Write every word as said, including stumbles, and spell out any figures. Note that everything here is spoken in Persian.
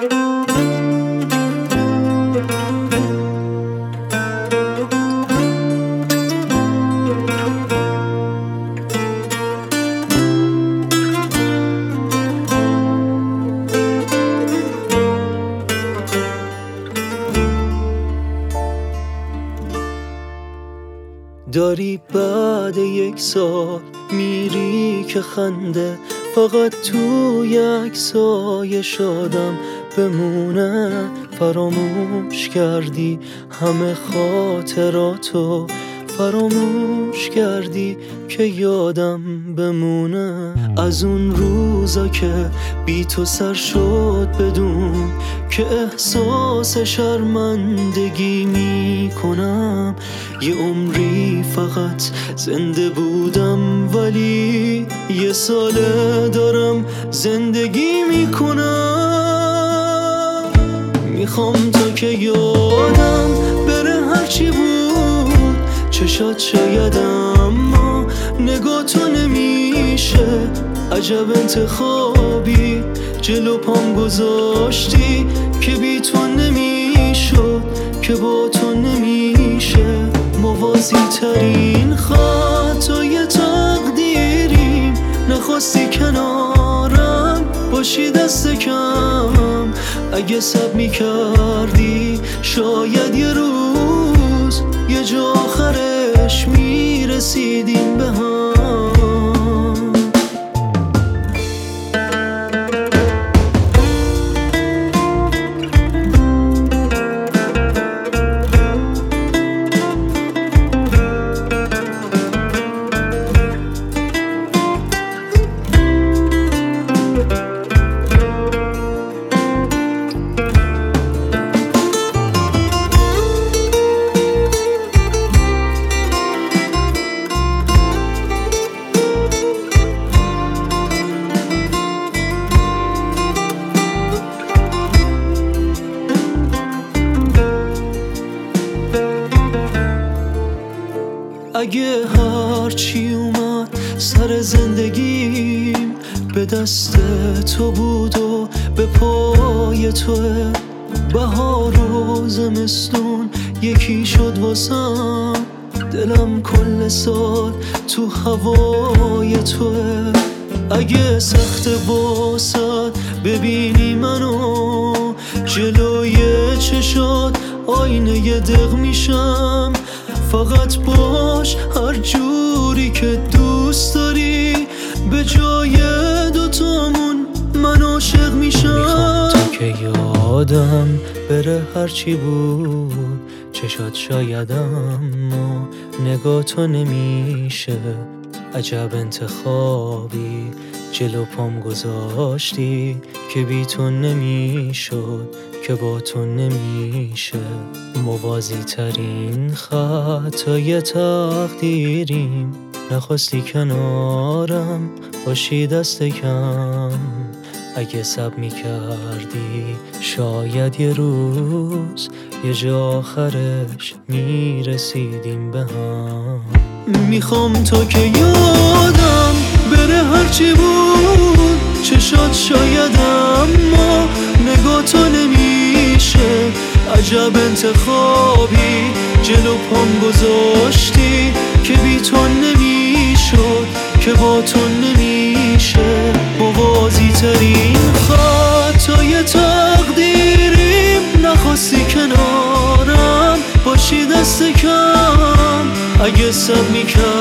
داری بعد یک سال میری که خنده فقط تو یک سایه شادم بمونه. فراموش کردی همه خاطراتو، فراموش کردی که یادم بمونه. از اون روزا که بی تو سر شد بدون که احساس شرمندگی میکنم. یه عمری فقط زنده بودم ولی یه ساله دارم زندگی میکنم. میخوام تا که یادم بره هرچی بود چشات شاید، اما نگاه تو نمیشه. عجب انتخابی جلو پام گذاشتی که بی تو نمیشد، که با تو نمیشه. موازی ترین خطای تقدیریم، نخواستی کنارم باشی دست کم. اگه صبر میکردی شاید یه روز یه جا آخرش میرسیدیم به هم. اگه هرچی اومد سر زندگیم به دست تو بود و به پای توه، بهار و زمستون یکی شد واسم. دلم کل سال تو هوای توه. اگه سخت واسد ببینی منو جلوی چشات آینه ی دق میشم. فقط باش هر جوری که دوست داری، به جای دوتامون من عاشق میشم. میخوام تا که یادم بره هرچی بود چشات شاید، اما نگاه تو نمیشه. عجب انتخابی جلو پام گذاشتی که بی تو نمیشد، که با تو نمیشه. موازی ترین خطای تقدیریم، نخواستی کنارم باشی دست کم. اگه صبر میکردی شاید یه روز یه جا آخرش میرسیدیم به هم. میخوام تا که یادم بره هرچی بود چشات شاید، اما نگاه تو نمیشه. عجب انتخابی جلو پام گذاشتی که بی تو نمیشد، که با تو نمیشه. موازی ترین خطای تقدیریم، نخواستی کنارم باشی دست کم. اگه صبر میکردی